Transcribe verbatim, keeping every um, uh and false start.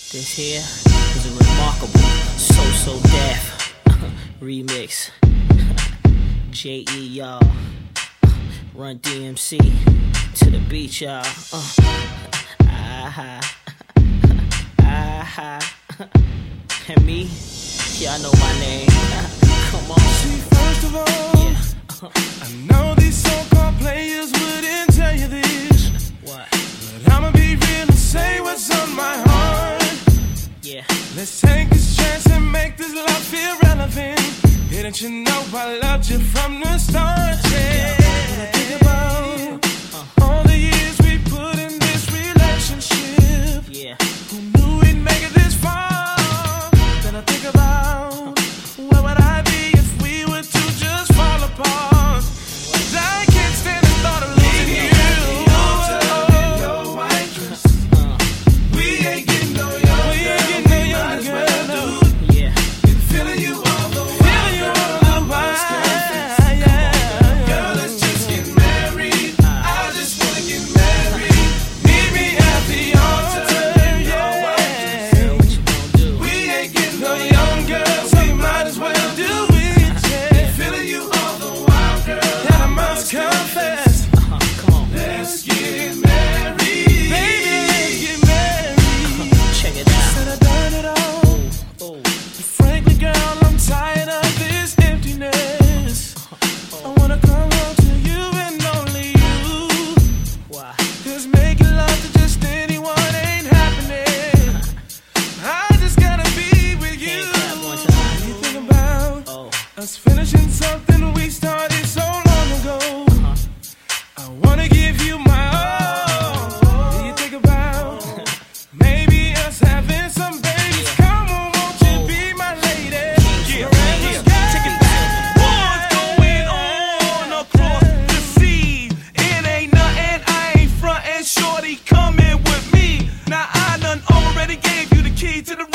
This here is a remarkable So So Def remix. J E y'all, Run D M C to the beat y'all. Uh. Ah ah and me, y'all know my name. Come on. See, first of all, yeah. I know these so-called players wouldn't tell you this. What? But I'ma be real and say what's on my heart. Yeah. Let's take this chance and make this love feel relevant. Didn't you know I loved you from the start? Yeah. When I think about uh, all the years we put in this relationship, yeah. Who knew we'd make it this far? Then I think about where would I be if we were to just fall apart? 'Cause I can't stand the thought of losing you. We ain't getting no younger. We ain't getting no younger, girl. Yeah. Been feeling you all the while. Feeling you all the while. Yeah. Girl, let's just get married. I just wanna get married. Meet me at the altar. Yeah. Girl, what you gonna do? We ain't getting no younger, so you might as well do it. Yeah. Been feeling you all the while, girl. And I must confess. Uh-huh. Come on. Let's get married. Baby, let's get married. Check it out. Said I done it all. Oh, But frankly, girl, I'm tired of this emptiness. I wanna come home to you and only you. why? 'Cause making love to just anyone ain't happening. I just gotta be with you. Can't clap one time. You think about Oh, us finishing something we started so long ago. uh-huh. I wanna give you my all. Do you think about maybe us having some babies? Come on, won't you be my lady? Yeah, yeah, take it back. What's going on across the sea? It ain't nothing, I ain't frontin', shorty, coming with me. Now I done already gave you the key to the